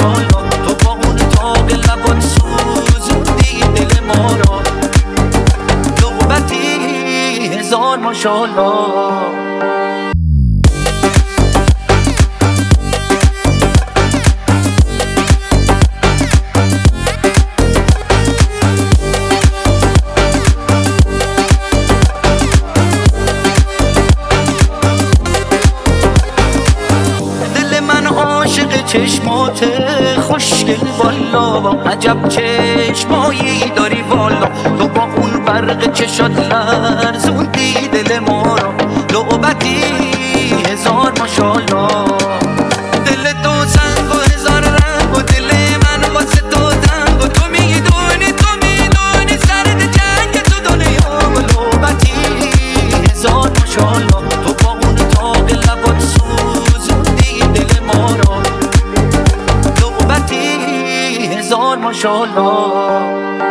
ماشاءالله. تو با اون تاق لبات سوزوندی دل ما را، نوبتی هزار ماشاءالله. عاشق چشمات خوشگل والا، عجب چشمایی داری والا. تو با اون برق چشات لرزوندی دل ما را، نوبتی هزار ماشاءالله. دل تو سنگ و هزار رنگ و دل من واسه تو تنگ و تو میدونی سرد جنگ تو دنیا و نوبتی هزار ماشاءالله. تو با اون تاق لبات سوزوندی دل ما را، نوبتی هزار ماشاءالله.